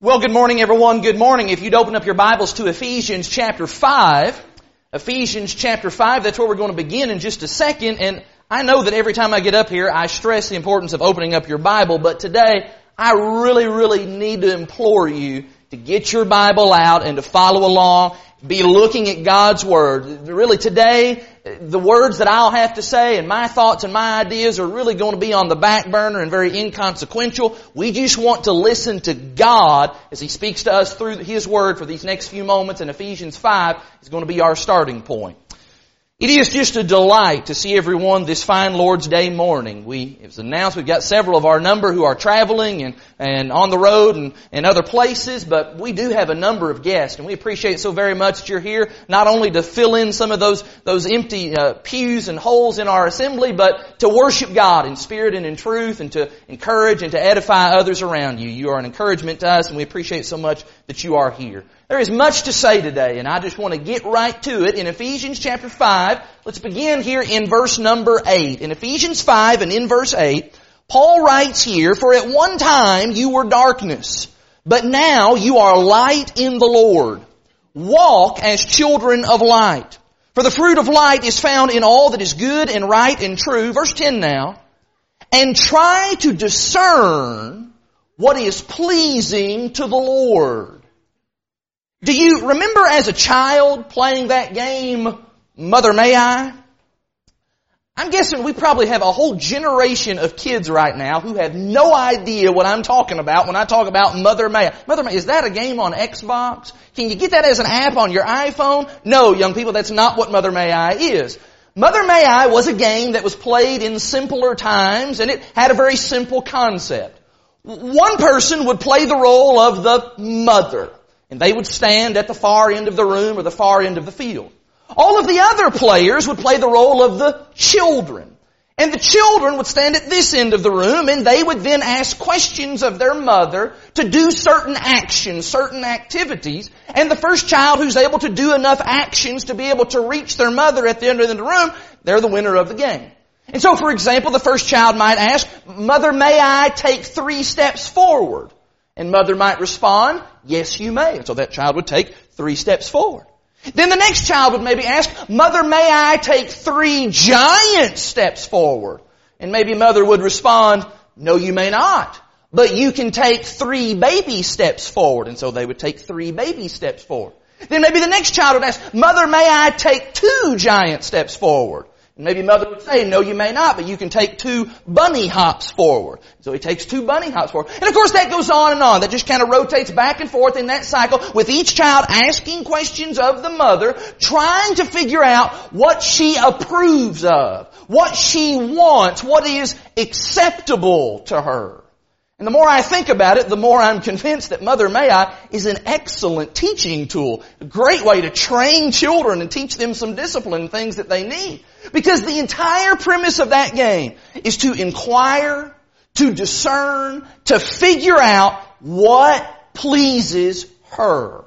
Well, good morning, everyone. Good morning. If you'd open up your Bibles to Ephesians chapter 5. Ephesians chapter 5, that's where we're going to begin in just a second. And I know that every time I get up here, I stress the importance of opening up your Bible. But today, I really need to implore you to get your Bible out and to follow along. Be looking at God's Word. Really today, the words that I'll have to say and my thoughts and my ideas are really going to be on the back burner and very inconsequential. We just want to listen to God as He speaks to us through His Word for these next few moments. And Ephesians 5 is going to be our starting point. It is just a delight to see everyone this fine Lord's Day morning. It was announced we've got several of our number who are traveling and on the road and other places, but we do have a number of guests, and we appreciate so very much that you're here, not only to fill in some of those empty pews and holes in our assembly, but to worship God in spirit and in truth, and to encourage and to edify others around you. You are an encouragement to us, and we appreciate so much that you are here. There is much to say today, and I just want to get right to it. In Ephesians chapter 5, let's begin here in verse number 8. In Ephesians 5 and in verse 8, Paul writes here, "For at one time you were darkness, but now you are light in the Lord. Walk as children of light. For the fruit of light is found in all that is good and right and true." Verse 10 now. "And try to discern what is pleasing to the Lord." Do you remember as a child playing that game, Mother May I? I'm guessing we probably have a whole generation of kids right now who have no idea what I'm talking about when I talk about Mother May I. Mother May I, is that a game on Xbox? Can you get that as an app on your iPhone? No, young people, that's not what Mother May I is. Mother May I was a game that was played in simpler times, and it had a very simple concept. One person would play the role of the mother, and they would stand at the far end of the room or the far end of the field. All of the other players would play the role of the children. And the children would stand at this end of the room, and they would then ask questions of their mother to do certain actions, certain activities. And the first child who's able to do enough actions to be able to reach their mother at the end of the room, they're the winner of the game. And so, for example, the first child might ask, "Mother, may I take 3 steps forward?" And mother might respond, "Yes, you may." And so that child would take 3 steps forward. Then the next child would maybe ask, "Mother, may I take 3 giant steps forward?" And maybe mother would respond, "No, you may not. But you can take 3 baby steps forward." And so they would take 3 baby steps forward. Then maybe the next child would ask, "Mother, may I take 2 giant steps forward?" And maybe mother would say, "No, you may not, but you can take 2 bunny hops forward." So he takes 2 bunny hops forward. And of course that goes on and on. That just kind of rotates back and forth in that cycle, with each child asking questions of the mother, trying to figure out what she approves of, what she wants, what is acceptable to her. And the more I think about it, the more I'm convinced that Mother May I is an excellent teaching tool. A great way to train children and teach them some discipline and things that they need. Because the entire premise of that game is to inquire, to discern, to figure out what pleases her.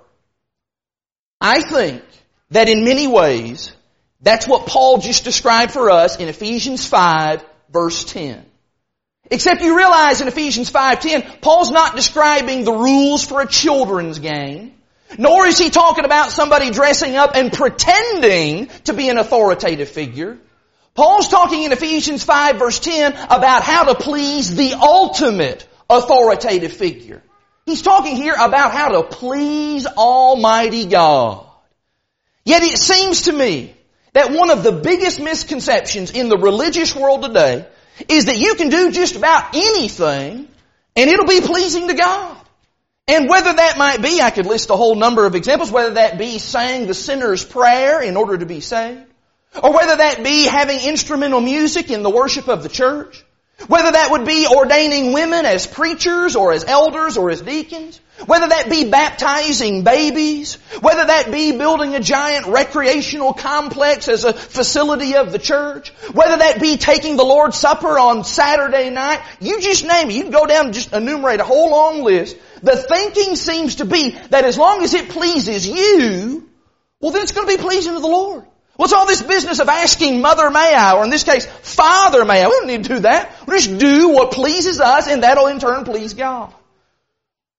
I think that in many ways, that's what Paul just described for us in Ephesians 5, verse 10. Except you realize in Ephesians 5:10, Paul's not describing the rules for a children's game, nor is he talking about somebody dressing up and pretending to be an authoritative figure. Paul's talking in Ephesians 5 verse 10 about how to please the ultimate authoritative figure. He's talking here about how to please Almighty God. Yet it seems to me that one of the biggest misconceptions in the religious world today is that you can do just about anything and it'll be pleasing to God. And whether that might be, I could list a whole number of examples, whether that be saying the sinner's prayer in order to be saved, or whether that be having instrumental music in the worship of the church, whether that would be ordaining women as preachers or as elders or as deacons, whether that be baptizing babies, whether that be building a giant recreational complex as a facility of the church, whether that be taking the Lord's Supper on Saturday night, you just name it. You can go down and just enumerate a whole long list. The thinking seems to be that as long as it pleases you, well then it's going to be pleasing to the Lord. What's all this business of asking Mother May I, or in this case, Father May I? We don't need to do that. We just do what pleases us, and that'll in turn please God.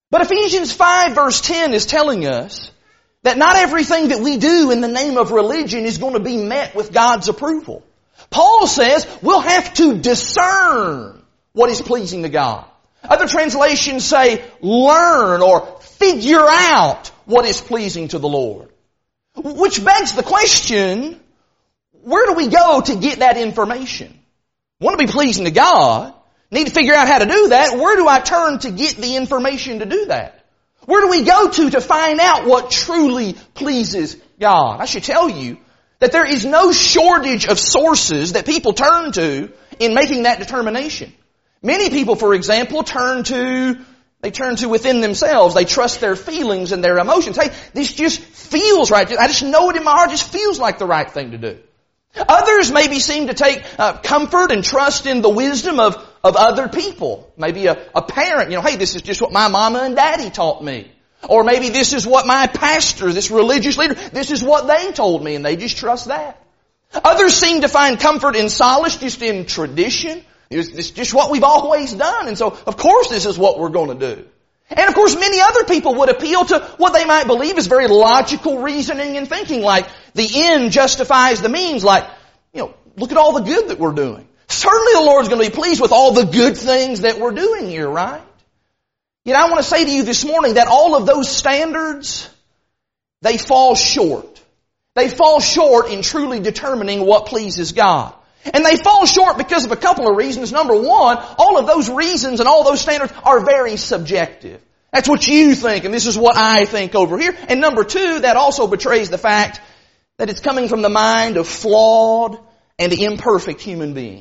But Ephesians 5 verse 10 is telling us that not everything that we do in the name of religion is going to be met with God's approval. Paul says we'll have to discern what is pleasing to God. Other translations say learn or figure out what is pleasing to the Lord. Which begs the question, where do we go to get that information? Want to be pleasing to God? Need to figure out how to do that. Where do I turn to get the information to do that? Where do we go to find out what truly pleases God? I should tell you that there is no shortage of sources that people turn to in making that determination. Many people, for example, turn to within themselves. They trust their feelings and their emotions. Hey, this just feels right. I just know it in my heart. It just feels like the right thing to do. Others maybe seem to take comfort and trust in the wisdom of other people. Maybe a parent, hey, this is just what my mama and daddy taught me. Or maybe this is what my pastor, this religious leader, this is what they told me, and they just trust that. Others seem to find comfort and solace just in tradition. It's just what we've always done, and so of course this is what we're going to do. And of course many other people would appeal to what they might believe is very logical reasoning and thinking, like the end justifies the means, like, look at all the good that we're doing. Certainly the Lord's going to be pleased with all the good things that we're doing here, right? Yet I want to say to you this morning that all of those standards, they fall short. They fall short in truly determining what pleases God. And they fall short because of a couple of reasons. Number one, all of those reasons and all those standards are very subjective. That's what you think, and this is what I think over here. And number two, that also betrays the fact that it's coming from the mind of flawed and imperfect human beings.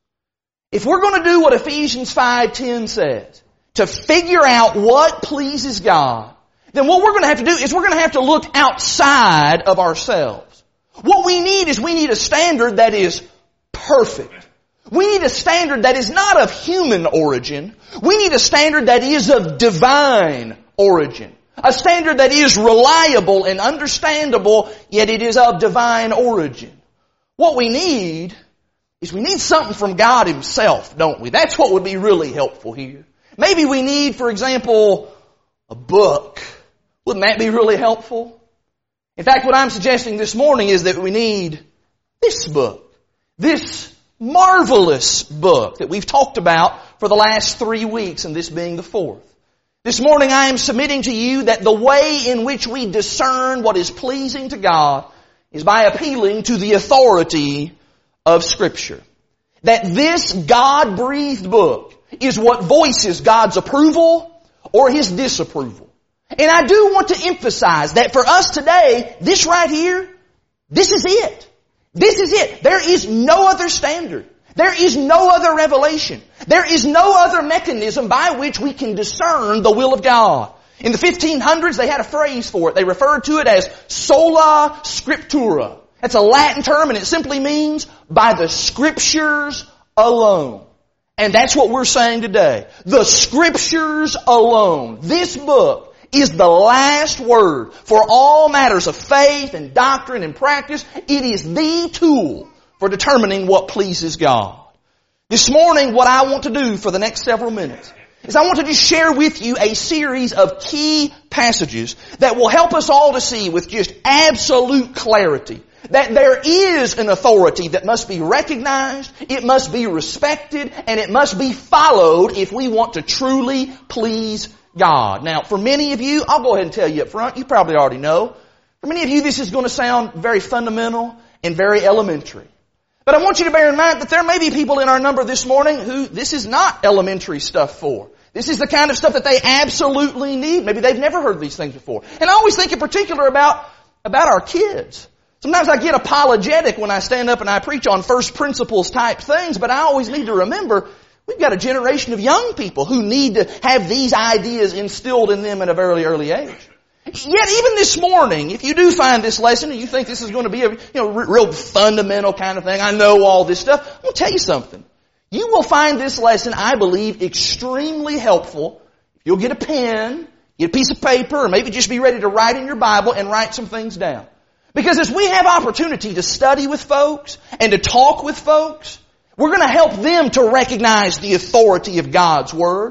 If we're going to do what Ephesians 5:10 says, to figure out what pleases God, then what we're going to have to do is we're going to have to look outside of ourselves. What we need is a standard that is perfect. We need a standard that is not of human origin. We need a standard that is of divine origin. A standard that is reliable and understandable, yet it is of divine origin. What we need is something from God Himself, don't we? That's what would be really helpful here. Maybe we need, for example, a book. Wouldn't that be really helpful? In fact, what I'm suggesting this morning is that we need this book. This marvelous book that we've talked about for the last 3 weeks, and this being the fourth. This morning I am submitting to you that the way in which we discern what is pleasing to God is by appealing to the authority of Scripture. That this God-breathed book is what voices God's approval or His disapproval. And I do want to emphasize that for us today, this right here, this is it. This is it. There is no other standard. There is no other revelation. There is no other mechanism by which we can discern the will of God. In the 1500s, they had a phrase for it. They referred to it as sola scriptura. That's a Latin term, and it simply means by the Scriptures alone. And that's what we're saying today. The Scriptures alone. This book is the last word for all matters of faith and doctrine and practice. It is the tool for determining what pleases God. This morning, what I want to do for the next several minutes is I want to just share with you a series of key passages that will help us all to see with just absolute clarity that there is an authority that must be recognized, it must be respected, and it must be followed if we want to truly please God. Now, for many of you, I'll go ahead and tell you up front, you probably already know, for many of you this is going to sound very fundamental and very elementary. But I want you to bear in mind that there may be people in our number this morning who this is not elementary stuff for. This is the kind of stuff that they absolutely need. Maybe they've never heard these things before. And I always think in particular about our kids. Sometimes I get apologetic when I stand up and I preach on first principles type things, but I always need to remember we've got a generation of young people who need to have these ideas instilled in them at a very early age. Yet even this morning, if you do find this lesson and you think this is going to be a real fundamental kind of thing, I know all this stuff, I'm going to tell you something. You will find this lesson, I believe, extremely helpful. You'll get a pen, get a piece of paper, or maybe just be ready to write in your Bible and write some things down. Because as we have opportunity to study with folks and to talk with folks, we're going to help them to recognize the authority of God's Word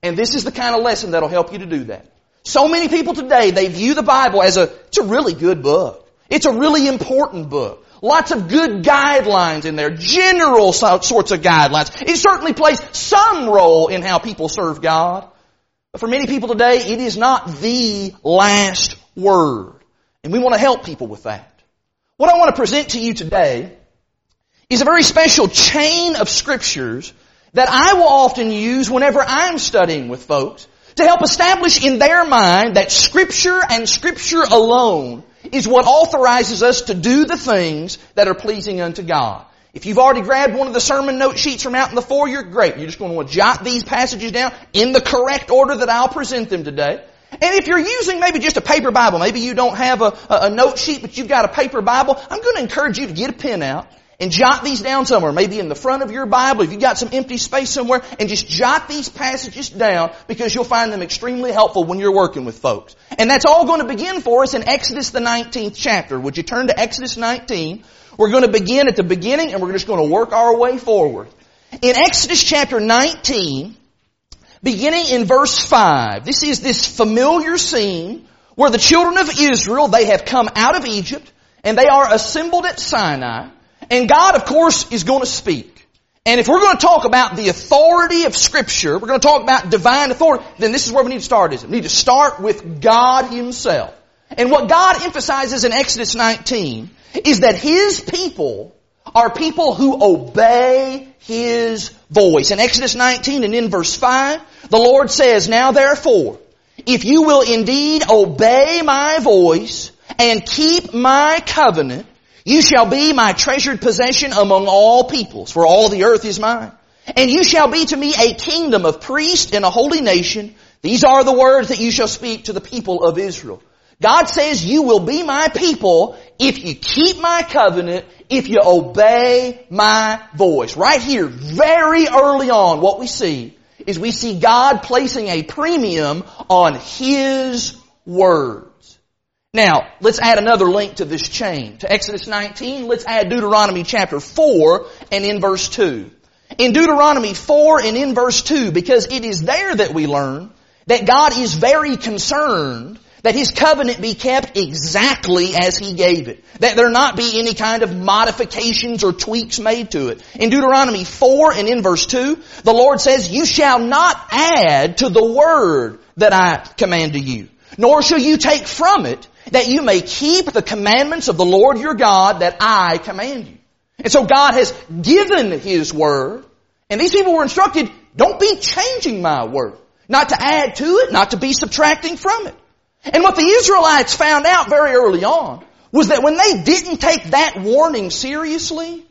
And this is the kind of lesson that'll help you to do that. So many people today, they view the Bible as it's a really good book. It's a really important book. Lots of good guidelines in there, general sorts of guidelines. It certainly plays some role in how people serve God. But for many people today, it is not the last word. And we want to help people with that. What I want to present to you today is a very special chain of scriptures that I will often use whenever I'm studying with folks to help establish in their mind that Scripture and Scripture alone is what authorizes us to do the things that are pleasing unto God. If you've already grabbed one of the sermon note sheets from out in the foyer, great. You're just going to want to jot these passages down in the correct order that I'll present them today. And if you're using maybe just a paper Bible, maybe you don't have a note sheet, but you've got a paper Bible, I'm going to encourage you to get a pen out and jot these down somewhere, maybe in the front of your Bible, if you've got some empty space somewhere, and just jot these passages down because you'll find them extremely helpful when you're working with folks. And that's all going to begin for us in Exodus the 19th chapter. Would you turn to Exodus 19? We're going to begin at the beginning and we're just going to work our way forward. In Exodus chapter 19, beginning in verse 5, this is this familiar scene where the children of Israel, they have come out of Egypt and they are assembled at Sinai. And God, of course, is going to speak. And if we're going to talk about the authority of Scripture, we're going to talk about divine authority, then this is where we need to start. We need to start with God Himself. And what God emphasizes in Exodus 19 is that His people are people who obey His voice. In Exodus 19 and in verse 5, the Lord says, "Now therefore, if you will indeed obey my voice and keep my covenant, you shall be my treasured possession among all peoples, for all the earth is mine. And you shall be to me a kingdom of priests and a holy nation. These are the words that you shall speak to the people of Israel." God says you will be my people if you keep my covenant, if you obey my voice. Right here, very early on, what we see is we see God placing a premium on His word. Now, let's add another link to this chain. To Exodus 19, let's add Deuteronomy chapter 4 and in verse 2. In Deuteronomy 4 and in verse 2, because it is there that we learn that God is very concerned that His covenant be kept exactly as He gave it. That there not be any kind of modifications or tweaks made to it. In Deuteronomy 4 and in verse 2, the Lord says, "You shall not add to the word that I command to you, nor shall you take from it, that you may keep the commandments of the Lord your God that I command you." And so God has given His word, and these people were instructed, don't be changing my word. Not to add to it, not to be subtracting from it. And what the Israelites found out very early on was that when they didn't take that warning seriously,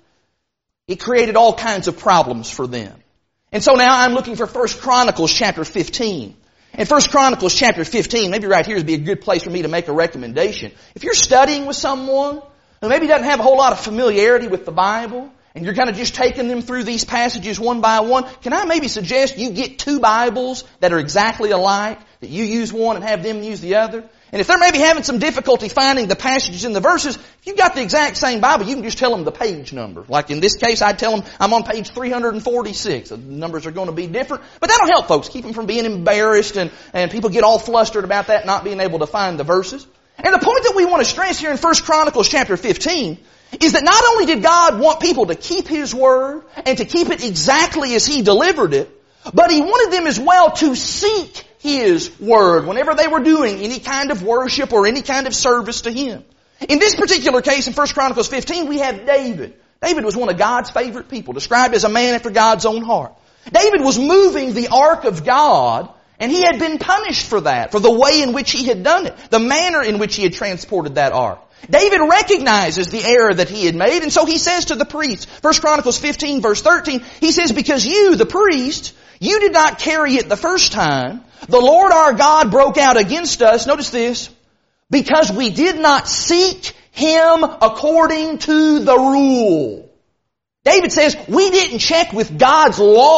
it created all kinds of problems for them. And so now I'm looking for 1 Chronicles chapter 15. In 1 Chronicles chapter 15, maybe right here would be a good place for me to make a recommendation. If you're studying with someone who maybe doesn't have a whole lot of familiarity with the Bible, and you're kind of just taking them through these passages one by one, can I maybe suggest you get two Bibles that are exactly alike, that you use one and have them use the other? And if they're maybe having some difficulty finding the passages in the verses, if you've got the exact same Bible, you can just tell them the page number. Like in this case, I'd tell them I'm on page 346. The numbers are going to be different, but that'll help folks, keep them from being embarrassed and people get all flustered about that, not being able to find the verses. And the point that we want to stress here in 1 Chronicles chapter 15 is that not only did God want people to keep His word and to keep it exactly as He delivered it, but He wanted them as well to seek His word whenever they were doing any kind of worship or any kind of service to Him. In this particular case, in 1 Chronicles 15, we have David. David was one of God's favorite people, described as a man after God's own heart. David was moving the ark of God, and he had been punished for that, for the way in which he had done it, the manner in which he had transported that ark. David recognizes the error that he had made, and so he says to the priests, 1 Chronicles 15 verse 13, he says, "Because you, the priest, you did not carry it the first time, the Lord our God broke out against us," notice this, "because we did not seek Him according to the rule." David says, we didn't check with God's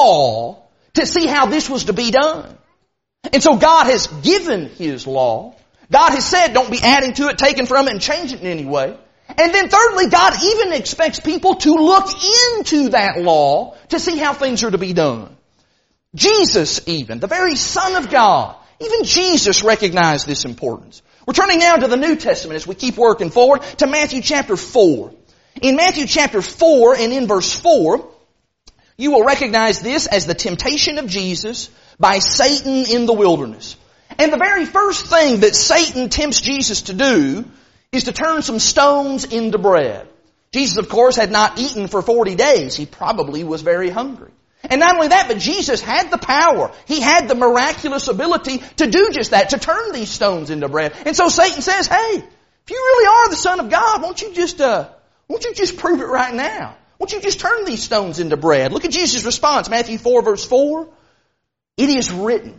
law to see how this was to be done. And so God has given His law. God has said, don't be adding to it, taking from it, and changing it in any way. And then thirdly, God even expects people to look into that law to see how things are to be done. Jesus even, the very Son of God, even Jesus recognized this importance. We're turning now to the New Testament as we keep working forward to Matthew chapter 4. In Matthew chapter 4 and in verse 4, you will recognize this as the temptation of Jesus by Satan in the wilderness. And the very first thing that Satan tempts Jesus to do is to turn some stones into bread. Jesus, of course, had not eaten for 40 days. He probably was very hungry. And not only that, but Jesus had the power. He had the miraculous ability to do just that, to turn these stones into bread. And so Satan says, hey, if you really are the Son of God, won't you just prove it right now? Won't you just turn these stones into bread? Look at Jesus' response, Matthew 4 verse 4. It is written,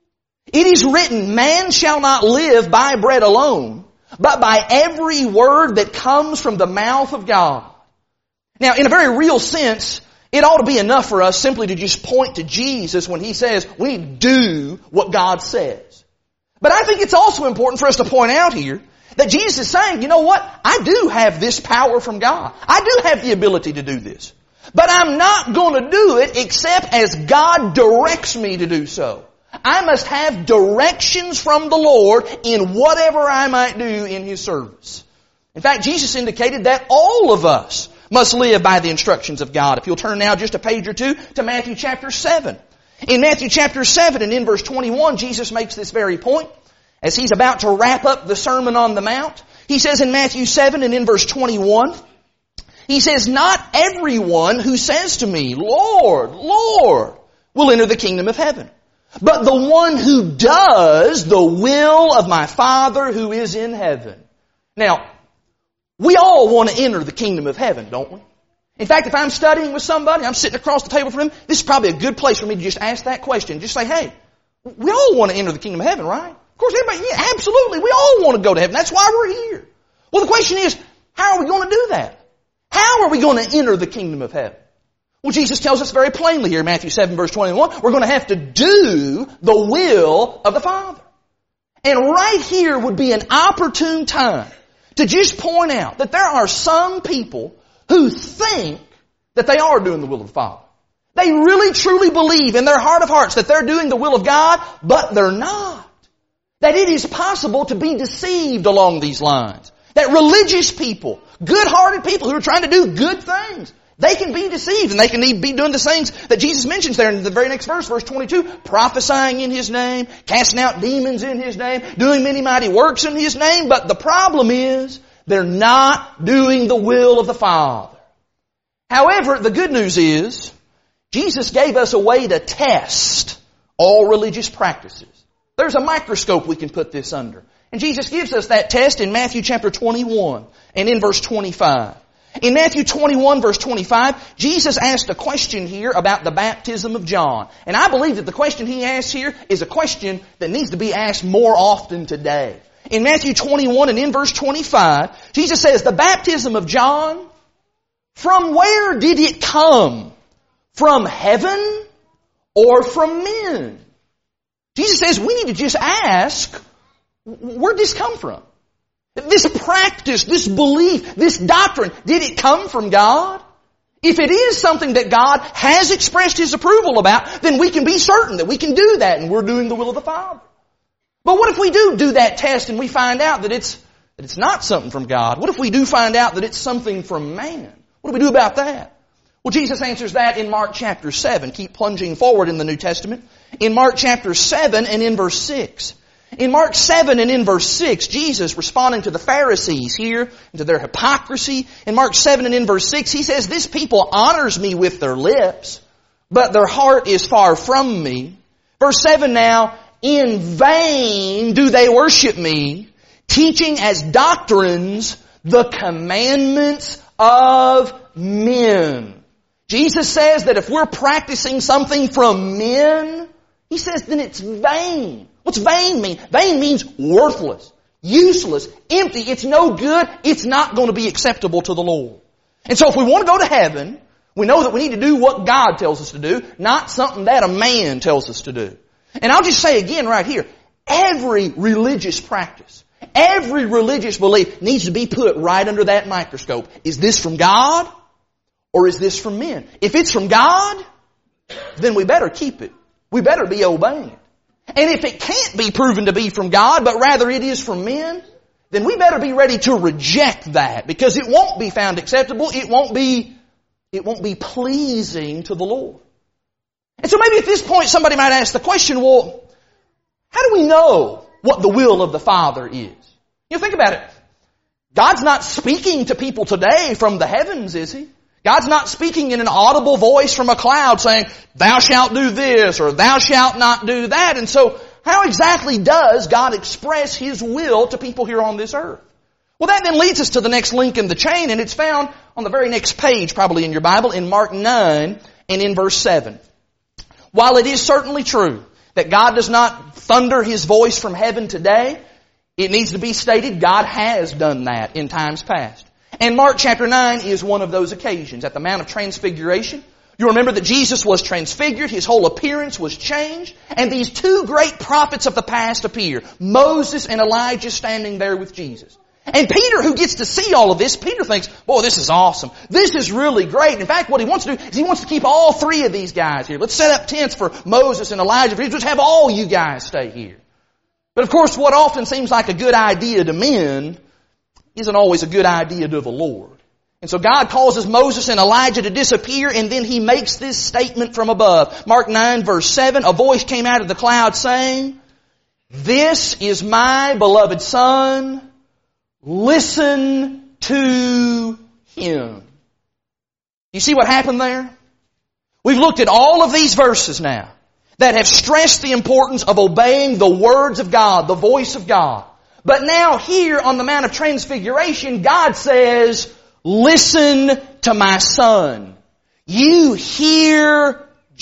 man shall not live by bread alone, but by every word that comes from the mouth of God. Now, in a very real sense, it ought to be enough for us simply to just point to Jesus when He says we need to do what God says. But I think it's also important for us to point out here that Jesus is saying, you know what? I do have this power from God. I do have the ability to do this. But I'm not going to do it except as God directs me to do so. I must have directions from the Lord in whatever I might do in His service. In fact, Jesus indicated that all of us must live by the instructions of God. If you'll turn now just a page or two to Matthew chapter 7. In Matthew chapter 7 and in verse 21, Jesus makes this very point. As He's about to wrap up the Sermon on the Mount, He says in Matthew 7 and in verse 21, He says, not everyone who says to me, Lord, Lord, will enter the kingdom of heaven, but the one who does the will of my Father who is in heaven. Now, we all want to enter the kingdom of heaven, don't we? In fact, if I'm studying with somebody, I'm sitting across the table from them, this is probably a good place for me to just ask that question. Just say, hey, we all want to enter the kingdom of heaven, right? Of course, everybody, yeah, absolutely. We all want to go to heaven. That's why we're here. Well, the question is, how are we going to do that? How are we going to enter the kingdom of heaven? Well, Jesus tells us very plainly here in Matthew 7 verse 21, we're going to have to do the will of the Father. And right here would be an opportune time to just point out that there are some people who think that they are doing the will of the Father. They really truly believe in their heart of hearts that they're doing the will of God, but they're not. That it is possible to be deceived along these lines. That religious people, good-hearted people who are trying to do good things, they can be deceived and they can be doing the things that Jesus mentions there in the very next verse, verse 22, prophesying in His name, casting out demons in His name, doing many mighty works in His name. But the problem is, they're not doing the will of the Father. However, the good news is, Jesus gave us a way to test all religious practices. There's a microscope we can put this under. And Jesus gives us that test in Matthew chapter 21 and in verse 25. In Matthew 21 verse 25, Jesus asked a question here about the baptism of John. And I believe that the question He asked here is a question that needs to be asked more often today. In Matthew 21 and in verse 25, Jesus says, the baptism of John, from where did it come? From heaven or from men? Jesus says we need to just ask, where did this come from? This practice, this belief, this doctrine, did it come from God? If it is something that God has expressed His approval about, then we can be certain that we can do that and we're doing the will of the Father. But what if we do that test and we find out that it's not something from God? What if we do find out that it's something from man? What do we do about that? Well, Jesus answers that in Mark chapter 7. Keep plunging forward in the New Testament. In Mark chapter 7 and in verse 6. In Mark 7 and in verse 6, Jesus, responding to the Pharisees here, and to their hypocrisy, in Mark 7 and in verse 6, He says, this people honors me with their lips, but their heart is far from me. Verse 7 now, in vain do they worship me, teaching as doctrines the commandments of men. Jesus says that if we're practicing something from men, He says then it's vain. What's vain mean? Vain means worthless, useless, empty. It's no good. It's not going to be acceptable to the Lord. And so if we want to go to heaven, we know that we need to do what God tells us to do, not something that a man tells us to do. And I'll just say again right here, every religious practice, every religious belief needs to be put right under that microscope. Is this from God or is this from men? If it's from God, then we better keep it. we better be obeying it. And if it can't be proven to be from God, but rather it is from men, then we better be ready to reject that, because it won't be found acceptable. It won't be pleasing to the Lord. And so maybe at this point somebody might ask the question, well, how do we know what the will of the Father is? Think about it. God's not speaking to people today from the heavens, is He? God's not speaking in an audible voice from a cloud saying, thou shalt do this or thou shalt not do that. And so how exactly does God express His will to people here on this earth? Well, that then leads us to the next link in the chain, and it's found on the very next page, probably in your Bible, in Mark 9 and in verse 7. While it is certainly true that God does not thunder His voice from heaven today, it needs to be stated God has done that in times past. And Mark chapter 9 is one of those occasions. At the Mount of Transfiguration, you remember that Jesus was transfigured, His whole appearance was changed, and these two great prophets of the past appear, Moses and Elijah standing there with Jesus. And Peter, who gets to see all of this, Peter thinks, boy, this is awesome. This is really great. In fact, what he wants to do is he wants to keep all three of these guys here. Let's set up tents for Moses and Elijah. Let's have all you guys stay here. But of course, what often seems like a good idea to men isn't always a good idea to the Lord. And so God causes Moses and Elijah to disappear, and then He makes this statement from above. Mark 9 verse 7, a voice came out of the cloud saying, this is my beloved Son. Listen to Him. You see what happened there? We've looked at all of these verses now that have stressed the importance of obeying the words of God, the voice of God. But now here on the Mount of Transfiguration, God says, listen to my Son. You hear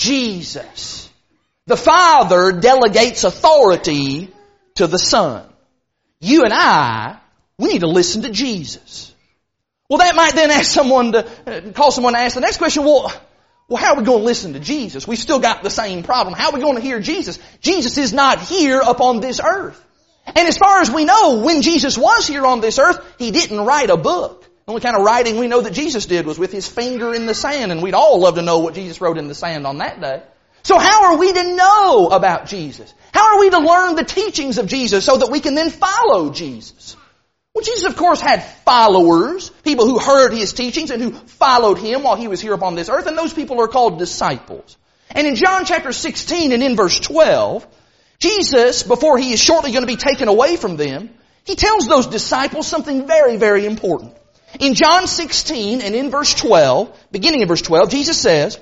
Jesus. The Father delegates authority to the Son. You and I, we need to listen to Jesus. Well, that might then cause someone to ask the next question, well, how are we going to listen to Jesus? We've still got the same problem. How are we going to hear Jesus? Jesus is not here upon this earth. And as far as we know, when Jesus was here on this earth, He didn't write a book. The only kind of writing we know that Jesus did was with His finger in the sand, and we'd all love to know what Jesus wrote in the sand on that day. So how are we to know about Jesus? How are we to learn the teachings of Jesus so that we can then follow Jesus? Well, Jesus, of course, had followers, people who heard His teachings and who followed Him while He was here upon this earth, and those people are called disciples. And in John chapter 16 and in verse 12, Jesus, before He is shortly going to be taken away from them, He tells those disciples something very, very important. In John 16 and in verse 12, beginning in verse 12, Jesus says,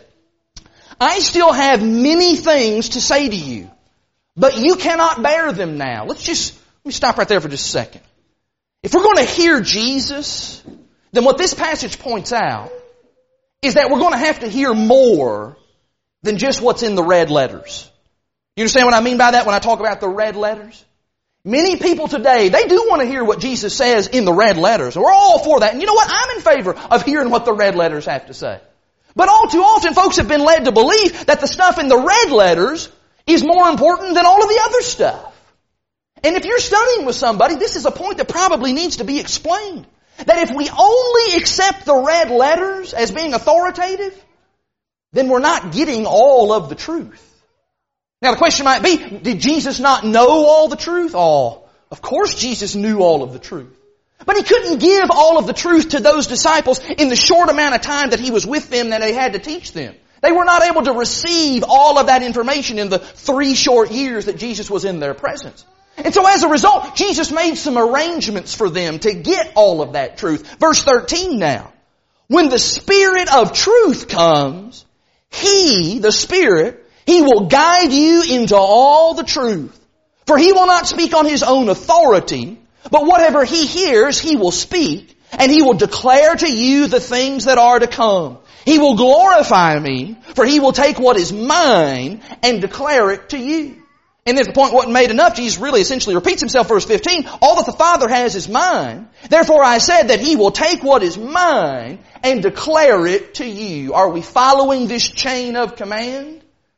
I still have many things to say to you, but you cannot bear them now. Let me stop right there for just a second. If we're going to hear Jesus, then what this passage points out is that we're going to have to hear more than just what's in the red letters. You understand what I mean by that when I talk about the red letters? Many people today, they do want to hear what Jesus says in the red letters. We're all for that. And you know what? I'm in favor of hearing what the red letters have to say. But all too often, folks have been led to believe that the stuff in the red letters is more important than all of the other stuff. And if you're studying with somebody, this is a point that probably needs to be explained. That if we only accept the red letters as being authoritative, then we're not getting all of the truth. Now the question might be, did Jesus not know all the truth? Oh, of course Jesus knew all of the truth. But He couldn't give all of the truth to those disciples in the short amount of time that He was with them that He had to teach them. They were not able to receive all of that information in the 3 short years that Jesus was in their presence. And so as a result, Jesus made some arrangements for them to get all of that truth. Verse 13 now. When the Spirit of truth comes, He, the Spirit, He will guide you into all the truth. For He will not speak on His own authority, but whatever He hears, He will speak, and He will declare to you the things that are to come. He will glorify Me, for He will take what is mine and declare it to you. And if the point wasn't made enough, Jesus really essentially repeats Himself, verse 15, all that the Father has is mine. Therefore I said that He will take what is mine and declare it to you. Are we following this chain of command?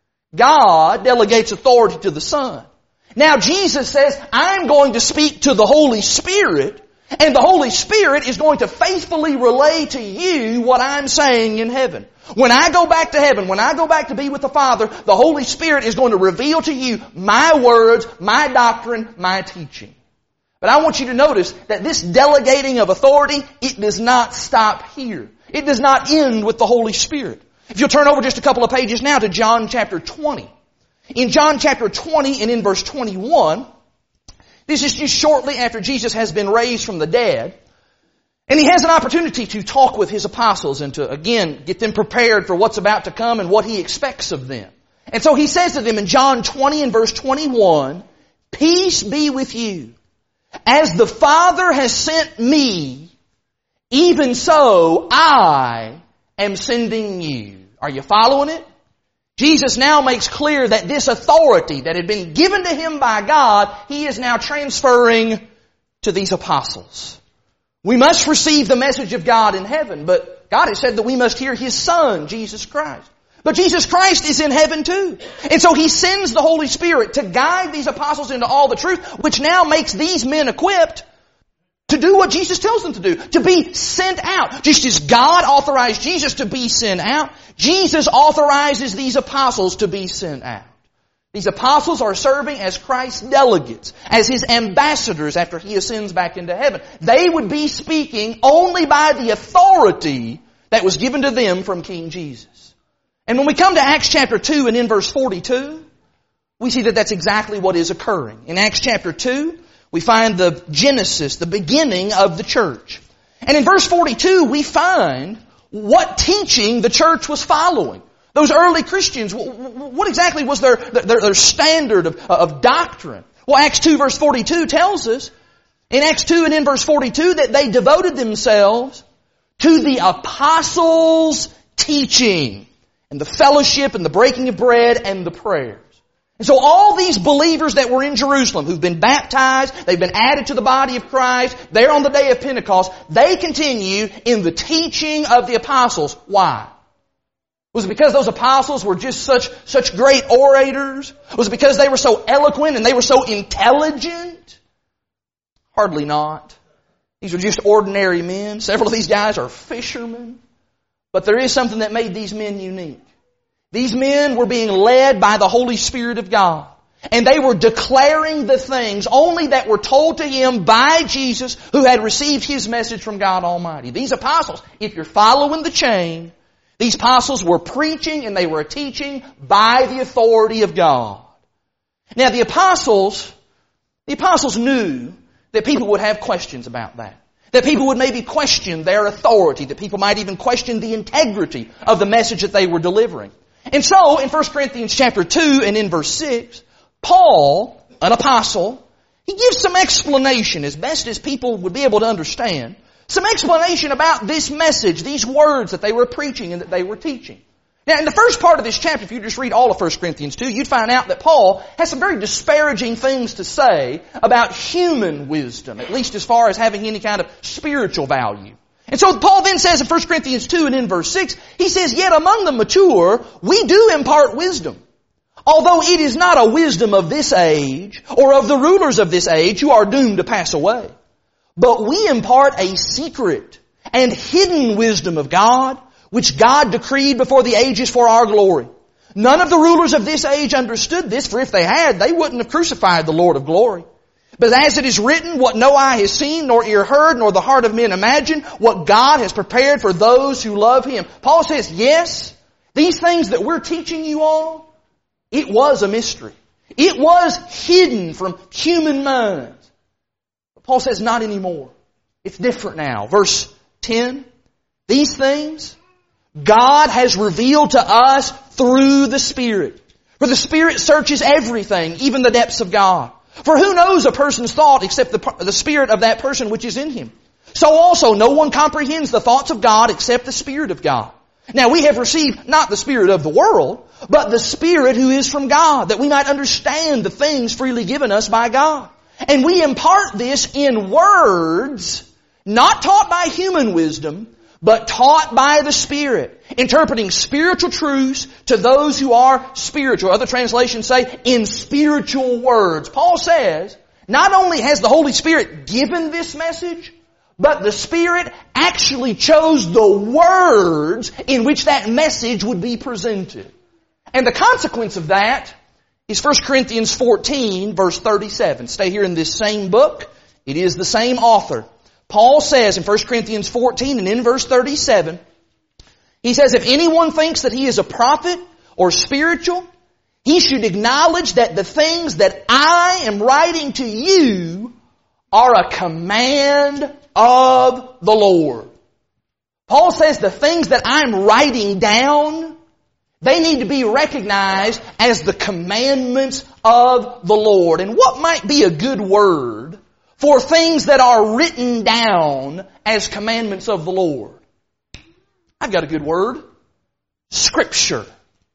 God delegates authority to the Son. Now Jesus says, I'm going to speak to the Holy Spirit And the Holy Spirit is going to faithfully relay to you what I'm saying in heaven. When I go back to heaven, when I go back to be with the Father, the Holy Spirit is going to reveal to you my words, my doctrine, my teaching. But I want you to notice that this delegating of authority, it does not stop here. It does not end with the Holy Spirit. If you'll turn over just a couple of pages now to John chapter 20. In John chapter 20 and in verse 21, this is just shortly after Jesus has been raised from the dead. And He has an opportunity to talk with His apostles and to, again, get them prepared for what's about to come and what He expects of them. And so He says to them in John 20 and verse 21, "Peace be with you. As the Father has sent me, even so I am sending you." Are you following it? Jesus now makes clear that this authority that had been given to Him by God, He is now transferring to these apostles. We must receive the message of God in heaven, but God has said that we must hear His Son, Jesus Christ. But Jesus Christ is in heaven too. And so He sends the Holy Spirit to guide these apostles into all the truth, which now makes these men equipped to do what Jesus tells them to do, to be sent out. Just as God authorized Jesus to be sent out, Jesus authorizes these apostles to be sent out. These apostles are serving as Christ's delegates, as His ambassadors after He ascends back into heaven. They would be speaking only by the authority that was given to them from King Jesus. And when we come to Acts chapter 2 and in verse 42, we see that that's exactly what is occurring. In Acts chapter 2, we find the genesis, the beginning of the church. And in verse 42, we find what teaching the church was following. Those early Christians, what exactly was their standard of doctrine? Well, Acts 2 verse 42 tells us, in Acts 2 and in verse 42, that they devoted themselves to the apostles' teaching and the fellowship and the breaking of bread and the prayers. And so all these believers that were in Jerusalem, who've been baptized, they've been added to the body of Christ, there on the day of Pentecost, they continue in the teaching of the apostles. Why? Was it because those apostles were just such great orators? Was it because they were so eloquent and they were so intelligent? Hardly not. These were just ordinary men. Several of these guys are fishermen. But there is something that made these men unique. These men were being led by the Holy Spirit of God. And they were declaring the things only that were told to him by Jesus, who had received His message from God Almighty. These apostles, if you're following the chain, these apostles were preaching and they were teaching by the authority of God. Now the apostles knew that people would have questions about that. That people would maybe question their authority. That people might even question the integrity of the message that they were delivering. And so, in 1 Corinthians chapter 2 and in verse 6, Paul, an apostle, he gives some explanation as best as people would be able to understand. Some explanation about this message, these words that they were preaching and that they were teaching. Now, in the first part of this chapter, if you just read all of 1 Corinthians 2, you'd find out that Paul has some very disparaging things to say about human wisdom, at least as far as having any kind of spiritual value. And so Paul then says in 1 Corinthians 2 and in verse 6, he says, "Yet among the mature, we do impart wisdom. Although it is not a wisdom of this age, or of the rulers of this age who are doomed to pass away. But we impart a secret and hidden wisdom of God, which God decreed before the ages for our glory. None of the rulers of this age understood this, for if they had, they wouldn't have crucified the Lord of glory. But as it is written, what no eye has seen, nor ear heard, nor the heart of men imagined, what God has prepared for those who love Him." Paul says, yes, these things that we're teaching you all, it was a mystery. It was hidden from human minds. But Paul says, not anymore. It's different now. Verse 10, "These things God has revealed to us through the Spirit. For the Spirit searches everything, even the depths of God. For who knows a person's thought except the spirit of that person which is in him? So also no one comprehends the thoughts of God except the Spirit of God. Now we have received not the spirit of the world, but the Spirit who is from God, that we might understand the things freely given us by God. And we impart this in words, not taught by human wisdom, but taught by the Spirit, interpreting spiritual truths to those who are spiritual." Other translations say, in spiritual words. Paul says not only has the Holy Spirit given this message, but the Spirit actually chose the words in which that message would be presented. And the consequence of that is 1 Corinthians 14, verse 37. Stay here in this same book. It is the same author. Paul says in 1 Corinthians 14 and in verse 37, he says, if anyone thinks that he is a prophet or spiritual, he should acknowledge that the things that I am writing to you are a command of the Lord. Paul says the things that I'm writing down, they need to be recognized as the commandments of the Lord. And what might be a good word for things that are written down as commandments of the Lord? I've got a good word. Scripture.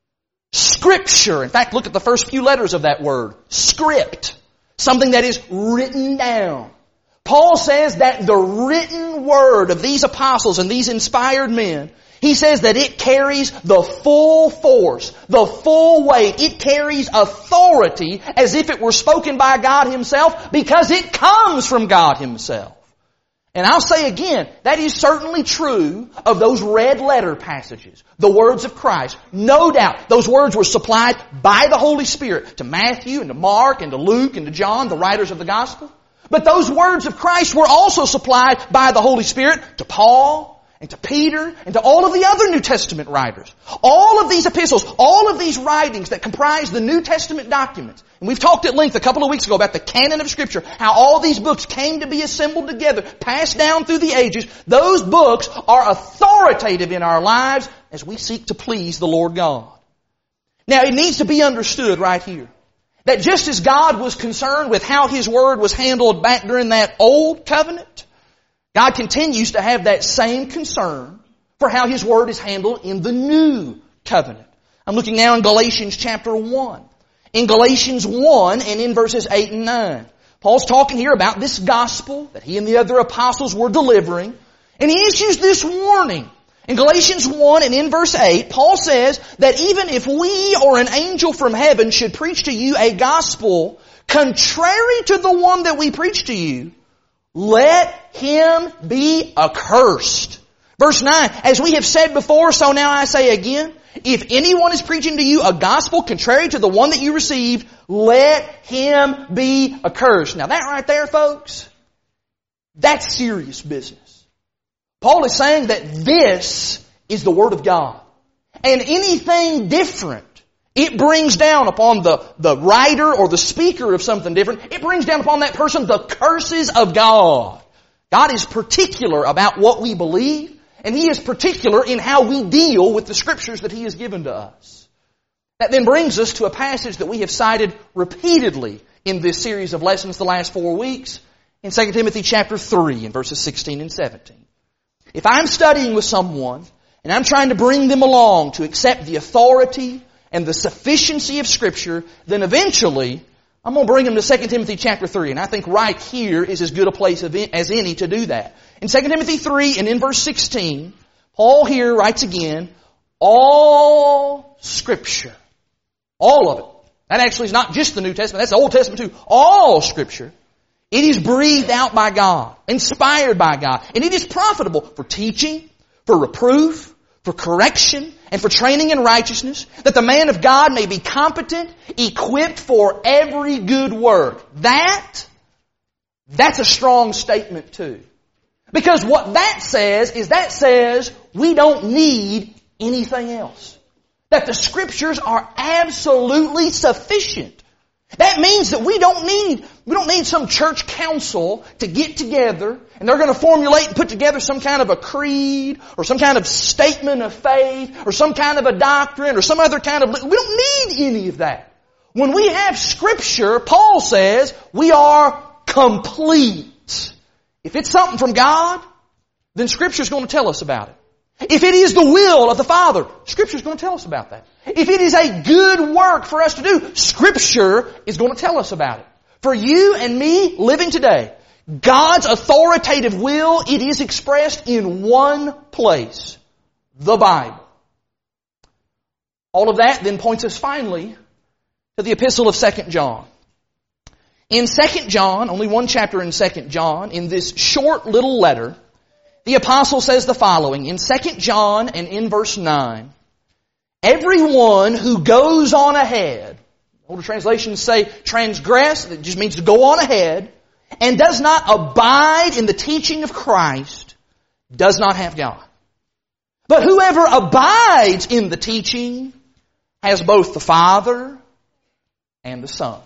Scripture. In fact, look at the first few letters of that word. Script. Something that is written down. Paul says that the written word of these apostles and these inspired men, he says that it carries the full force, the full weight. It carries authority as if it were spoken by God Himself because it comes from God Himself. And I'll say again, that is certainly true of those red letter passages, the words of Christ. No doubt, those words were supplied by the Holy Spirit to Matthew and to Mark and to Luke and to John, the writers of the Gospel. But those words of Christ were also supplied by the Holy Spirit to Paul and to Peter and to all of the other New Testament writers. All of these epistles, all of these writings that comprise the New Testament documents. And we've talked at length a couple of weeks ago about the canon of Scripture, how all these books came to be assembled together, passed down through the ages. Those books are authoritative in our lives as we seek to please the Lord God. Now, it needs to be understood right here that just as God was concerned with how His Word was handled back during that old covenant, God continues to have that same concern for how His Word is handled in the new covenant. I'm looking now in Galatians chapter 1. In Galatians 1 and in verses 8 and 9, Paul's talking here about this gospel that he and the other apostles were delivering, and he issues this warning. In Galatians 1 and in verse 8, Paul says that even if we or an angel from heaven should preach to you a gospel contrary to the one that we preach to you, let him be accursed. Verse 9, as we have said before, so now I say again, if anyone is preaching to you a gospel contrary to the one that you received, let him be accursed. Now that right there, folks, that's serious business. Paul is saying that this is the Word of God. And anything different, it brings down upon the writer or the speaker of something different, it brings down upon that person the curses of God. God is particular about what we believe, and He is particular in how we deal with the Scriptures that He has given to us. That then brings us to a passage that we have cited repeatedly in this series of lessons the last 4 weeks, in 2 Timothy chapter 3 in verses 16 and 17. If I'm studying with someone and I'm trying to bring them along to accept the authority and the sufficiency of Scripture, then eventually I'm going to bring them to 2 Timothy chapter 3. And I think right here is as good a place as any to do that. In 2 Timothy 3 and in verse 16, Paul here writes again, all Scripture, all of it. That actually is not just the New Testament, that's the Old Testament too. All Scripture. It is breathed out by God, inspired by God, and it is profitable for teaching, for reproof, for correction, and for training in righteousness, that the man of God may be competent, equipped for every good work. That's a strong statement too. Because what that says we don't need anything else. That the Scriptures are absolutely sufficient. That means that we don't need some church council to get together and they're going to formulate and put together some kind of a creed or some kind of statement of faith or some kind of a doctrine or some other kind of... We don't need any of that. When we have Scripture, Paul says, we are complete. If it's something from God, then Scripture's going to tell us about it. If it is the will of the Father, Scripture's going to tell us about that. If it is a good work for us to do, Scripture is going to tell us about it. For you and me living today, God's authoritative will, it is expressed in one place, the Bible. All of that then points us finally to the epistle of 2 John. In 2 John, only one chapter in 2 John, in this short little letter, the apostle says the following, in 2 John and in verse 9, everyone who goes on ahead, older translations say transgress, that just means to go on ahead, and does not abide in the teaching of Christ, does not have God. But whoever abides in the teaching has both the Father and the Son.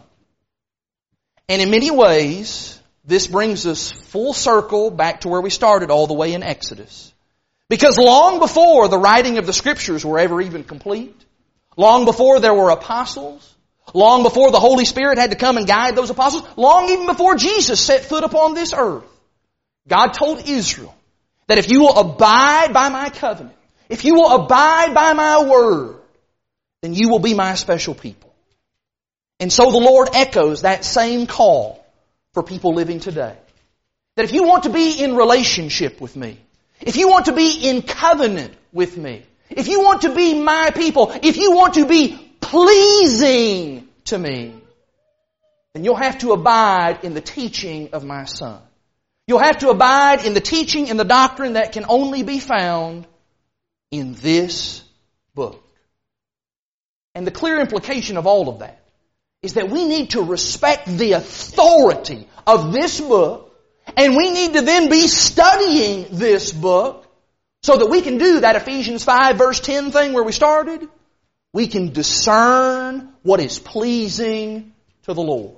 And in many ways, this brings us full circle back to where we started all the way in Exodus. Because long before the writing of the Scriptures were ever even complete, long before there were apostles, long before the Holy Spirit had to come and guide those apostles, long even before Jesus set foot upon this earth, God told Israel that if you will abide by my covenant, if you will abide by my word, then you will be my special people. And so the Lord echoes that same call for people living today. That if you want to be in relationship with me, if you want to be in covenant with me, if you want to be my people, if you want to be pleasing to me, then you'll have to abide in the teaching of my Son. You'll have to abide in the teaching and the doctrine that can only be found in this book. And the clear implication of all of that is that we need to respect the authority of this book, and we need to then be studying this book so that we can do that Ephesians 5 verse 10 thing where we started. We can discern what is pleasing to the Lord.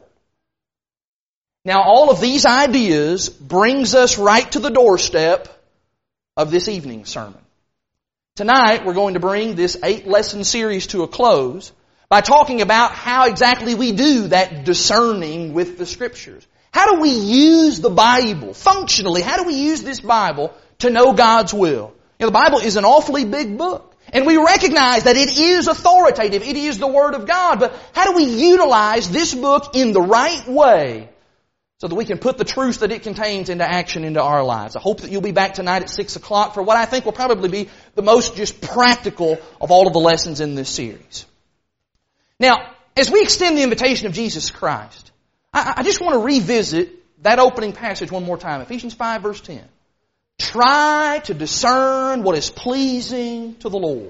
Now all of these ideas brings us right to the doorstep of this evening's sermon. Tonight we're going to bring this 8-lesson series to a close by talking about how exactly we do that discerning with the Scriptures. How do we use the Bible functionally? How do we use this Bible to know God's will? You know, the Bible is an awfully big book. And we recognize that it is authoritative. It is the Word of God. But how do we utilize this book in the right way so that we can put the truth that it contains into action into our lives? I hope that you'll be back tonight at 6 o'clock for what I think will probably be the most just practical of all of the lessons in this series. Now, as we extend the invitation of Jesus Christ, I just want to revisit that opening passage one more time. Ephesians 5 verse 10. Try to discern what is pleasing to the Lord.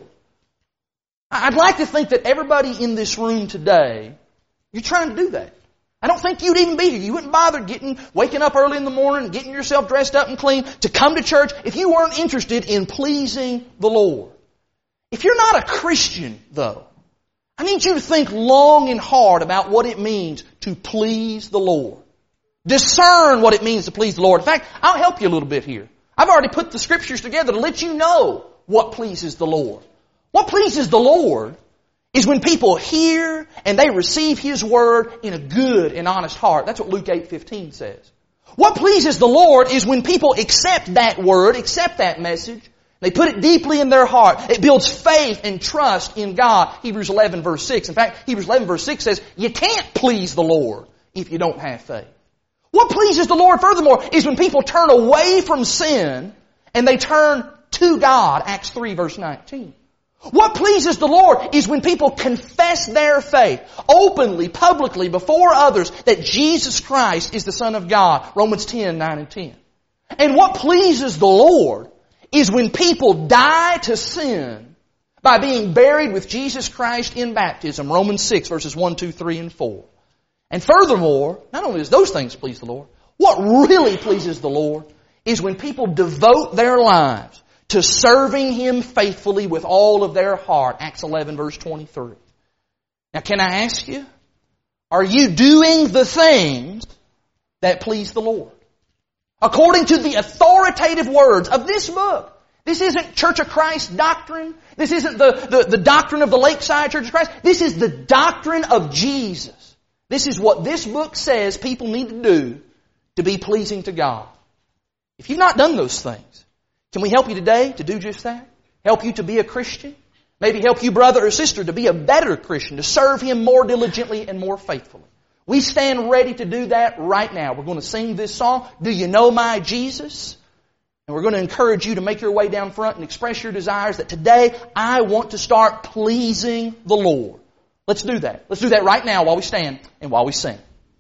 I'd like to think that everybody in this room today, you're trying to do that. I don't think you'd even be here. You wouldn't bother waking up early in the morning, getting yourself dressed up and clean to come to church if you weren't interested in pleasing the Lord. If you're not a Christian, though, I need you to think long and hard about what it means to please the Lord. Discern what it means to please the Lord. In fact, I'll help you a little bit here. I've already put the Scriptures together to let you know what pleases the Lord. What pleases the Lord is when people hear and they receive His Word in a good and honest heart. That's what Luke 8:15 says. What pleases the Lord is when people accept that Word, accept that message, they put it deeply in their heart. It builds faith and trust in God. Hebrews 11 verse 6. In fact, Hebrews 11 verse 6 says, you can't please the Lord if you don't have faith. What pleases the Lord, furthermore, is when people turn away from sin and they turn to God. Acts 3 verse 19. What pleases the Lord is when people confess their faith openly, publicly, before others that Jesus Christ is the Son of God. Romans 10, 9 and 10. And what pleases the Lord is when people die to sin by being buried with Jesus Christ in baptism. Romans 6 verses 1, 2, 3, and 4. And furthermore, not only does those things please the Lord, what really pleases the Lord is when people devote their lives to serving Him faithfully with all of their heart. Acts 11 verse 23. Now can I ask you, are you doing the things that please the Lord? According to the authoritative words of this book. This isn't Church of Christ doctrine. This isn't the doctrine of the Lakeside Church of Christ. This is the doctrine of Jesus. This is what this book says people need to do to be pleasing to God. If you've not done those things, can we help you today to do just that? Help you to be a Christian? Maybe help you, brother or sister, to be a better Christian, to serve Him more diligently and more faithfully. We stand ready to do that right now. We're going to sing this song, Do You Know My Jesus? And we're going to encourage you to make your way down front and express your desires that today I want to start pleasing the Lord. Let's do that. Let's do that right now while we stand and while we sing.